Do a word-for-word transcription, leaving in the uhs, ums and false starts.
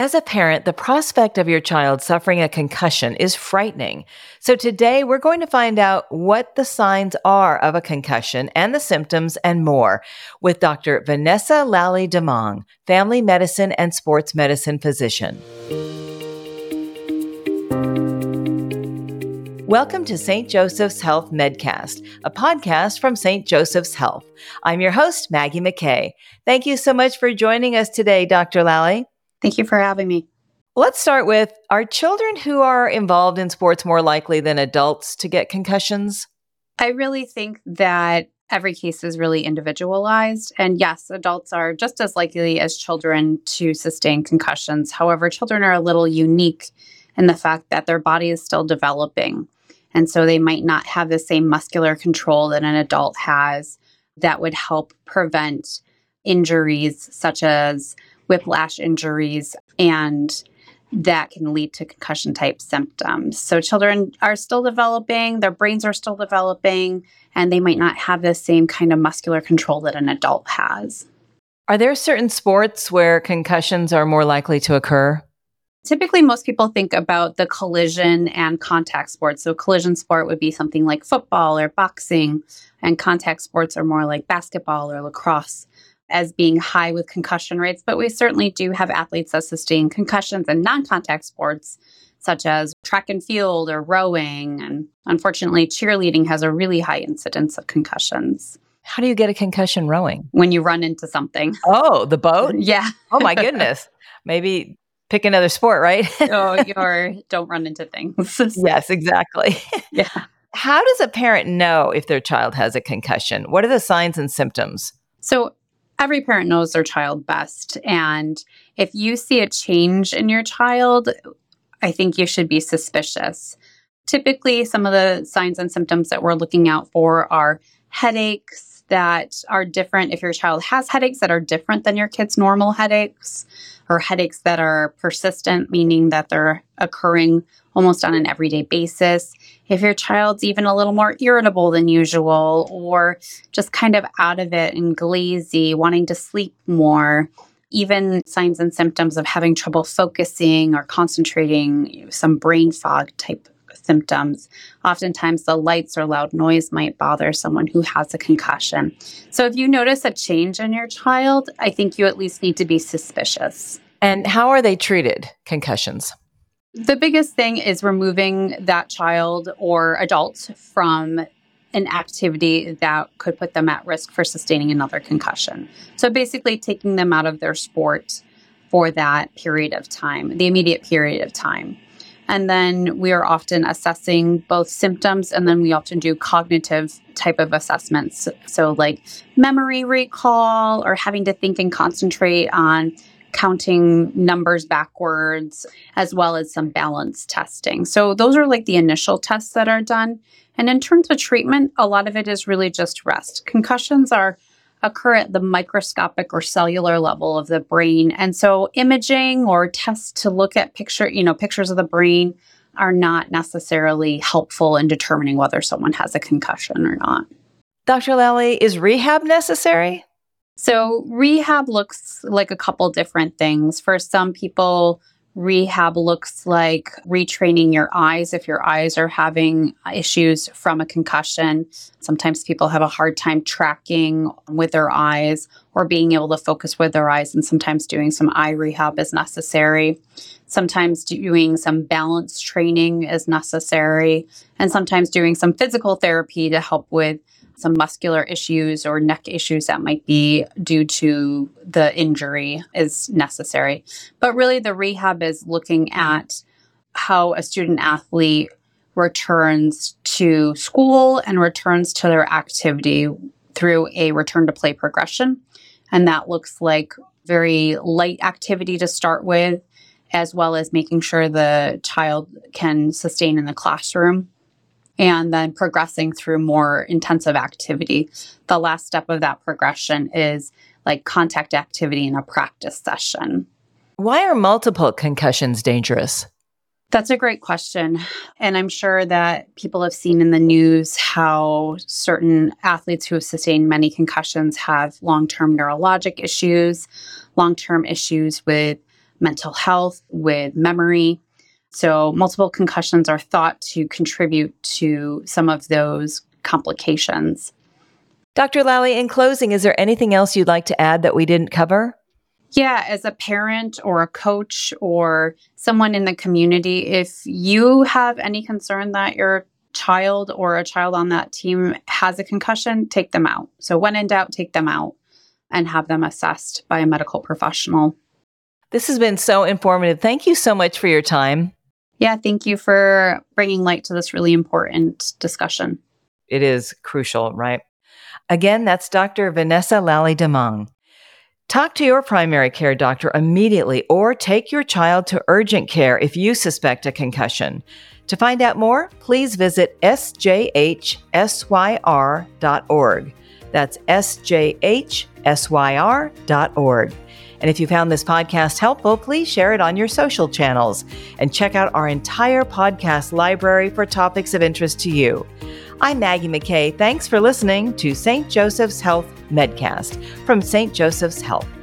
As a parent, the prospect of your child suffering a concussion is frightening. So today we're going to find out what the signs are of a concussion and the symptoms and more with Doctor Vanessa Lalli-Demong, family medicine and sports medicine physician. Welcome to Saint Joseph's Health Medcast, a podcast from Saint Joseph's Health. I'm your host, Maggie McKay. Thank you so much for joining us today, Doctor Lalli. Thank you for having me. Let's start with, are children who are involved in sports more likely than adults to get concussions? I really think that every case is really individualized. And yes, adults are just as likely as children to sustain concussions. However, children are a little unique in the fact that their body is still developing. And so they might not have the same muscular control that an adult has that would help prevent injuries such as whiplash injuries, and that can lead to concussion type symptoms. So children are still developing, their brains are still developing, and they might not have the same kind of muscular control that an adult has. Are there certain sports where concussions are more likely to occur? Typically, most people think about the collision and contact sports. So collision sport would be something like football or boxing, and contact sports are more like basketball or lacrosse as being high with concussion rates. But we certainly do have athletes that sustain concussions in non-contact sports, such as track and field or rowing. And unfortunately, cheerleading has a really high incidence of concussions. How do you get a concussion rowing? When you run into something. Oh, the boat? Yeah. Oh my goodness. Maybe pick another sport, right? Oh, or don't run into things. Yes, exactly. Yeah. How does a parent know if their child has a concussion? What are the signs and symptoms? So every parent knows their child best. And if you see a change in your child, I think you should be suspicious. Typically, some of the signs and symptoms that we're looking out for are headaches that are different. If your child has headaches that are different than your kid's normal headaches, or headaches that are persistent, meaning that they're occurring almost on an everyday basis. If your child's even a little more irritable than usual, or just kind of out of it and glazy, wanting to sleep more, even signs and symptoms of having trouble focusing or concentrating, you know, some brain fog type symptoms. Oftentimes the lights or loud noise might bother someone who has a concussion. So if you notice a change in your child, I think you at least need to be suspicious. And how are they treated, concussions? The biggest thing is removing that child or adult from an activity that could put them at risk for sustaining another concussion. So basically taking them out of their sport for that period of time, the immediate period of time. And then we are often assessing both symptoms, and then we often do cognitive type of assessments. So like memory recall, or having to think and concentrate on counting numbers backwards, as well as some balance testing. So those are like the initial tests that are done. And in terms of treatment, a lot of it is really just rest. Concussions are occur at the microscopic or cellular level of the brain. And so imaging or tests to look at picture, you know, pictures of the brain are not necessarily helpful in determining whether someone has a concussion or not. Doctor Lalli, is rehab necessary? So rehab looks like a couple different things. For some people, rehab looks like retraining your eyes if your eyes are having issues from a concussion. Sometimes people have a hard time tracking with their eyes or being able to focus with their eyes, and sometimes doing some eye rehab is necessary. Sometimes doing some balance training is necessary, and sometimes doing some physical therapy to help with some muscular issues or neck issues that might be due to the injury is necessary. But really the rehab is looking at how a student athlete returns to school and returns to their activity through a return to play progression. And that looks like very light activity to start with, as well as making sure the child can sustain in the classroom, and then progressing through more intensive activity. The last step of that progression is like contact activity in a practice session. Why are multiple concussions dangerous? That's a great question. And I'm sure that people have seen in the news how certain athletes who have sustained many concussions have long-term neurologic issues, long-term issues with mental health, with memory. So multiple concussions are thought to contribute to some of those complications. Doctor Lally, in closing, is there anything else you'd like to add that we didn't cover? Yeah, as a parent or a coach or someone in the community, if you have any concern that your child or a child on that team has a concussion, take them out. So when in doubt, take them out and have them assessed by a medical professional. This has been so informative. Thank you so much for your time. Yeah, thank you for bringing light to this really important discussion. It is crucial, right? Again, that's Doctor Vanessa Lally-Demong. Talk to your primary care doctor immediately or take your child to urgent care if you suspect a concussion. To find out more, please visit S J H S Y R dot org. That's S J H S Y R dot org. And if you found this podcast helpful, please share it on your social channels and check out our entire podcast library for topics of interest to you. I'm Maggie McKay. Thanks for listening to Saint Joseph's Health Medcast from Saint Joseph's Health.